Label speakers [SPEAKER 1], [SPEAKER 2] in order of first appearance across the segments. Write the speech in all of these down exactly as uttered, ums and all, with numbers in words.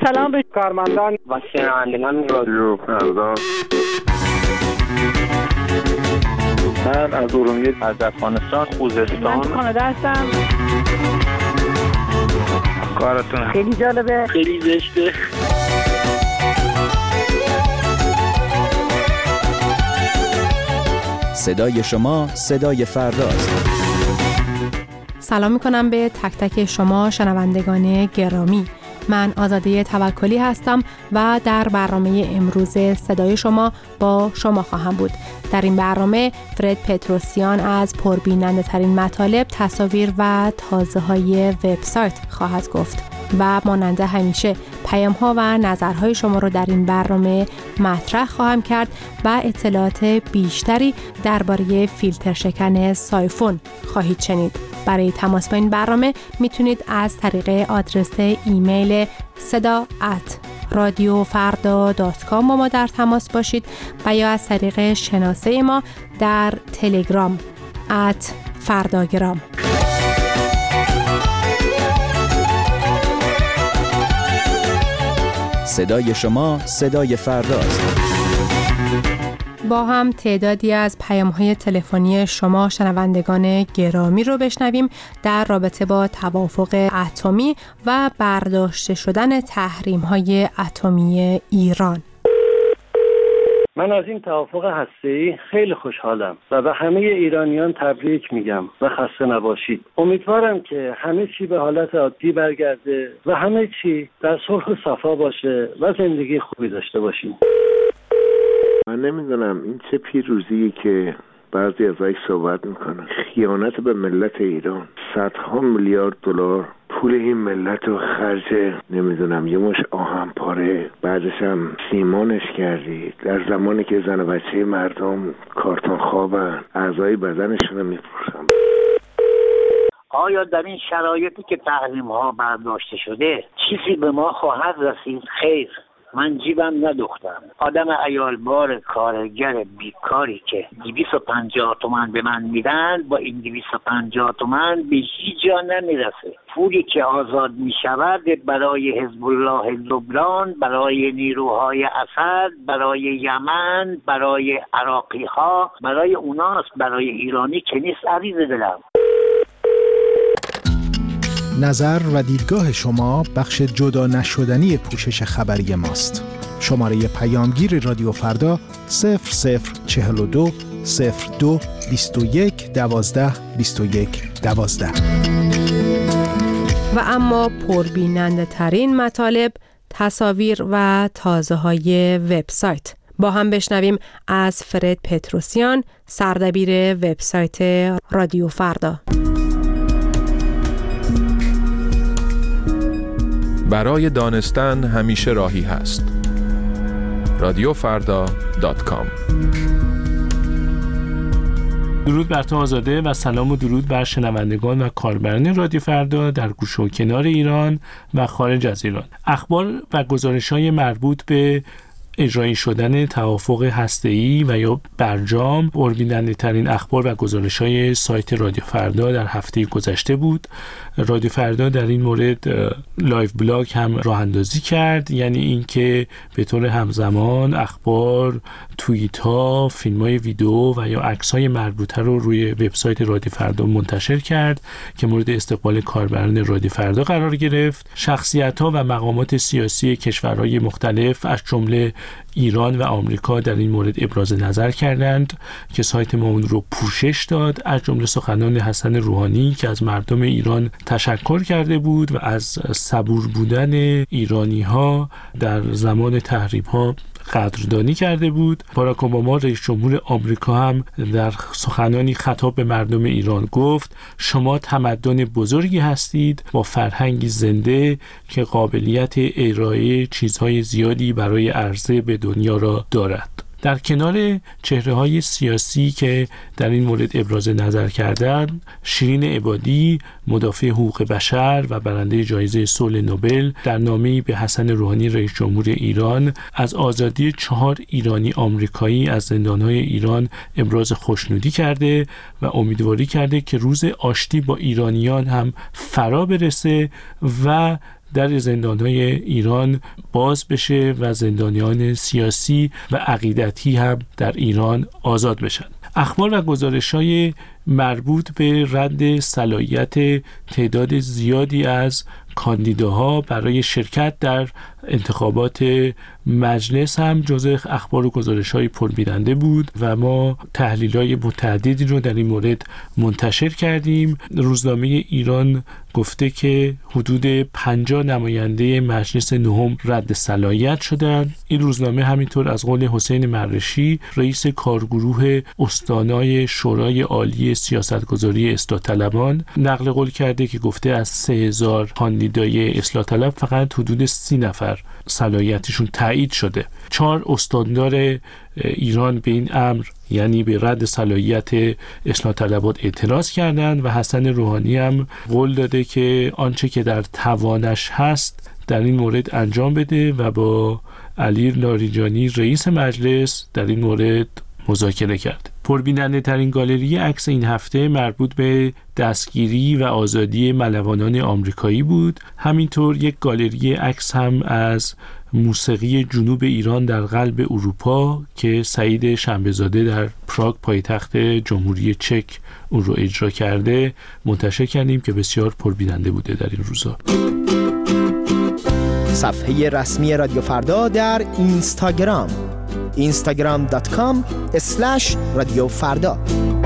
[SPEAKER 1] سلام به کارمندان
[SPEAKER 2] و شنوندگان رادیو فردا.
[SPEAKER 3] من از ارومیه، از افغانستان، خوزستان،
[SPEAKER 1] من کانادا هستم.
[SPEAKER 3] کارتون
[SPEAKER 1] خیلی جالبه،
[SPEAKER 2] خیلی زشته.
[SPEAKER 4] صدای شما صدای فرداست.
[SPEAKER 5] سلام میکنم به تک تک شما شنوندگان گرامی. من آزاده توکلی هستم و در برنامه امروز صدای شما با شما خواهم بود. در این برنامه فرد پتروسیان از پربیننده ترین مطالب، تصاویر و تازه های وبسایت خواهد گفت و مانند همیشه پیام ها و نظرهای شما رو در این برنامه مطرح خواهم کرد و اطلاعات بیشتری درباره فیلتر شکن سایفون خواهید شنید. برای تماس با این برنامه میتونید از طریق آدرس ایمیل صدا ات رادیو فردا دات کام با ما در تماس باشید و یا از طریق شناسه ما در تلگرام ات فرداگرام.
[SPEAKER 4] صدای شما صدای فرداست.
[SPEAKER 5] با هم تعدادی از پیام‌های تلفنی شما شنوندگان گرامی رو بشنویم در رابطه با توافق اتمی و برداشته شدن تحریم‌های اتمی ایران.
[SPEAKER 6] من از این توافق هسته‌ای خیلی خوشحالم و به همه ایرانیان تبریک میگم و خسته نباشید. امیدوارم که همه چی به حالت عادی برگرده و همه چی در صلح و صفا باشه و زندگی خوبی داشته باشیم.
[SPEAKER 7] من نمیدونم این چه پیروزیه که بعضی از ازش صحبت میکنن. خیانت به ملت ایران، صدها میلیارد دلار پول این ملت رو خرج نمیدونم یه مش آهن پاره، بعدش هم سیمانش کردی. در زمانی که زن و بچه مردم کارتون خوابن، اعضای بدنشون رو میفروشن.
[SPEAKER 2] آیا در این شرایطی که تحریم ها برداشته شده چیزی به ما خواهد رسید؟ خیر، من جیبم ندوختم. آدم عیالبار کارگر بیکاری که دویست و پنجاه تومن به من میدن، با این دویست و پنجاه تومن به هیچ جا نمیرسه. پولی که آزاد میشود برای حزب الله لبنان، برای نیروهای اسد، برای یمن، برای عراقی ها، برای اوناست، برای ایرانی که نیست. عزیز دلم،
[SPEAKER 8] نظر و دیدگاه شما بخش جدا نشدنی پوشش خبری ماست. شماره پیامگیر رادیو فردا صفر صفر چهل و دو صفر دو بیست و یک دوازده بیست و یک دوازده.
[SPEAKER 5] و اما پربیننده ترین مطالب، تصاویر و تازه های وبسایت. با هم بشنویم از فرد پتروسیان، سردبیر وبسایت رادیو فردا.
[SPEAKER 9] برای دانستن همیشه راهی هست. رادیو فردا دات کام.
[SPEAKER 10] درود بر تو آزاده و سلام و درود بر شنوندگان و کاربران رادیو فردا در گوشه و کنار ایران و خارج از ایران. اخبار و گزارش‌های مربوط به اجرایی شدن توافق هسته‌ای و یا برجام پربیننده ترین اخبار و گزارش‌های سایت رادیو فردا در هفته گذشته بود. رادیو فردا در این مورد لایو بلاگ هم راه اندازی کرد، یعنی اینکه به طور همزمان اخبار، توییت‌ها، فیلم‌های ویدیو و یا عکس‌های مربوطه رو روی وبسایت رادیو فردا منتشر کرد که مورد استقبال کاربران رادیو فردا قرار گرفت. شخصیت‌ها و مقامات سیاسی کشورهای مختلف از جمله ایران و آمریکا در این مورد ابراز نظر کردند که سایت ما اون رو پوشش داد، از جمله سخنان حسن روحانی که از مردم ایران تشکر کرده بود و از صبور بودن ایرانی‌ها در زمان تحریم‌ها قدردانی کرده بود. باراک اوباما رئیس جمهور آمریکا هم در سخنانی خطاب به مردم ایران گفت شما تمدن بزرگی هستید با فرهنگی زنده که قابلیت ارائه چیزهای زیادی برای عرضه به دنیا را دارد. در کنار چهره‌های سیاسی که در این مورد ابراز نظر کردند، شیرین عبادی، مدافع حقوق بشر و برنده جایزه صلح نوبل، در نامه‌ای به حسن روحانی رئیس جمهور ایران از آزادی چهار ایرانی آمریکایی از زندان‌های ایران ابراز خوشنودی کرده و امیدواری کرده که روز آشتی با ایرانیان هم فرا برسه و در زندان‌های ایران باز بشه و زندانیان سیاسی و عقیدتی هم در ایران آزاد بشن. اخبار و گزارش‌های مربوط به رد صلاحیت تعداد زیادی از کاندیداها برای شرکت در انتخابات مجلس هم جزء اخبار و گزارش‌های پربیننده بود و ما تحلیل‌های متعددی رو در این مورد منتشر کردیم. روزنامه ایران گفته که حدود پنجاه نماینده مجلس نهم رد صلاحیت شدند. این روزنامه همینطور از قول حسین مرشی رئیس کارگروه استانای شورای عالی سیاستگذاری اصلاح طلبان نقل قول کرده که گفته از سه هزار کاندیدای اصلاح طلب فقط حدود سی نفر صلاحیتشون تایید شده. چهار استاندار ایران به این امر یعنی به رد صلاحیت اصلاح طلبات اعتراض کردند و حسن روحانی هم قول داده که آنچه که در توانش هست در این مورد انجام بده و با علی لاریجانی رئیس مجلس در این مورد مذاکره کرد. پربیننده ترین گالری عکس این هفته مربوط به دستگیری و آزادی ملوانان آمریکایی بود. همینطور یک گالری عکس هم از موسیقی جنوب ایران در قلب اروپا که سعید شنبه‌زاده در پراگ پایتخت جمهوری چک اون رو اجرا کرده منتشر کردیم که بسیار پربیننده بوده در این روزا.
[SPEAKER 11] صفحه رسمی رادیو فردا در اینستاگرام اینستاگرام دات کام اسلش رادیو فردا.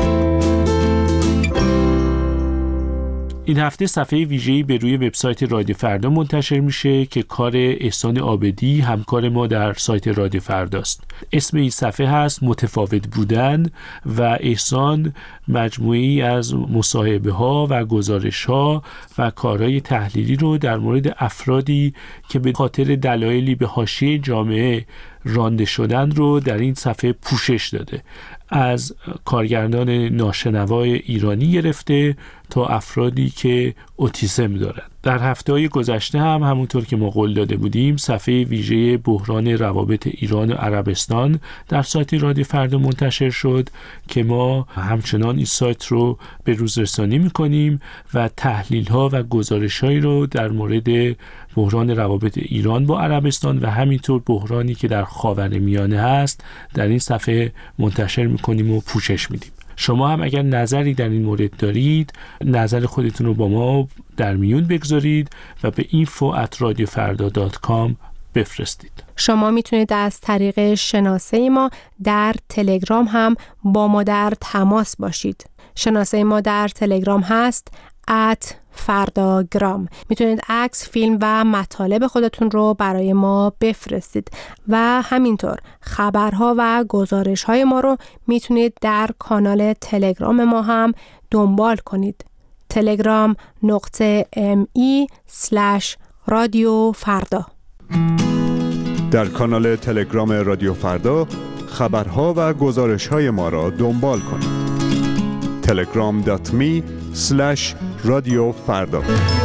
[SPEAKER 10] این هفته صفحه ویژه‌ای به روی وبسایت رادیو فردا منتشر میشه که کار احسان عابدی همکار ما در سایت رادیو فرداست. اسم این صفحه هست متفاوت بودن و احسان مجموعه‌ای از مصاحبه‌ها و گزارش‌ها و کارهای تحلیلی رو در مورد افرادی که به خاطر دلایلی به حاشیه جامعه رانده شدن رو در این صفحه پوشش داده. از کارگردان ناشنوای ایرانی گرفته تا افرادی که اوتیسم دارند. در هفته‌های گذشته هم همونطور که ما قول داده بودیم صفحه ویژه بحران روابط ایران و عربستان در سایت رادیو فردا منتشر شد که ما همچنان این سایت رو به روز رسانی می‌کنیم و تحلیل‌ها و گزارش‌هایی رو در مورد بحران روابط ایران با عربستان و همینطور بحرانی که در خاورمیانه هست در این صفحه منتشر می‌کنیم و پوشش میدیم. شما هم اگر نظری در این مورد دارید نظر خودتون رو با ما در میون بگذارید و به اینفو ات رادیو فردا دات کام بفرستید.
[SPEAKER 5] شما میتونید از طریق شناسه ما در تلگرام هم با ما در تماس باشید. شناسه ما در تلگرام هست ات فرداگرام. میتونید عکس، فیلم و مطالب خودتون رو برای ما بفرستید و همینطور خبرها و گزارش‌های ما رو میتونید در کانال تلگرام ما هم دنبال کنید. تلگرام نقطه ام ای سلش رادیو فردا.
[SPEAKER 12] در کانال تلگرام رادیو فردا خبرها و گزارش‌های ما را دنبال کنید. تلگرام دات می سلش رادیو فردا.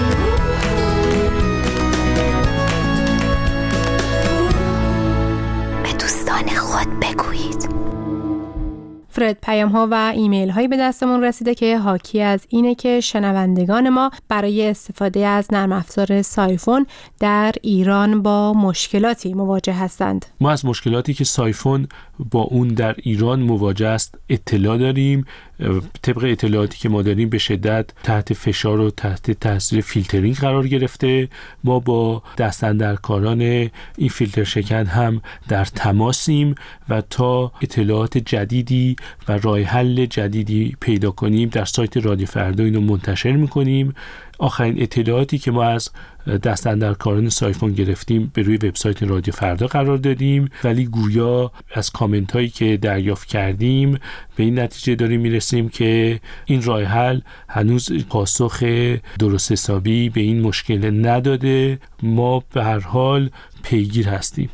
[SPEAKER 5] به دوستان خود بگویید. فرد پیام ها و ایمیل هایی به دستمون رسیده که حاکی از اینه که شنوندگان ما برای استفاده از نرم افزار سایفون در ایران با مشکلاتی مواجه هستند.
[SPEAKER 10] ما از مشکلاتی که سایفون با اون در ایران مواجه است اطلاع داریم. طبق اطلاعاتی که ما داریم به شدت تحت فشار و تحت تاثیر فیلترینگ قرار گرفته. ما با دستاندرکاران این فیلتر شکن هم در تماسیم و تا اطلاعات جدیدی و راه حل جدیدی پیدا کنیم در سایت رادیو فردا اینو منتشر میکنیم. آخرین اطلاعاتی که ما از دستاندرکاران سایفون گرفتیم به روی وبسایت رادیو فردا قرار دادیم، ولی گویا از کامنت هایی که دریافت کردیم به این نتیجه داریم میرسیم که این راه حل هنوز پاسخ درست حسابی به این مشکل نداده. ما به هر حال پیگیر هستیم.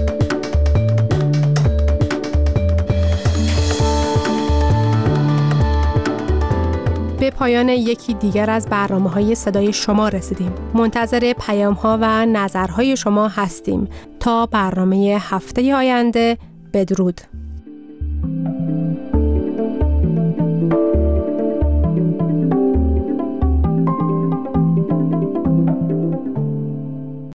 [SPEAKER 5] به پایان یکی دیگر از برنامه‌های صدای شما رسیدیم. منتظر پیام‌ها و نظرهای شما هستیم. تا برنامه هفته آینده، بدرود.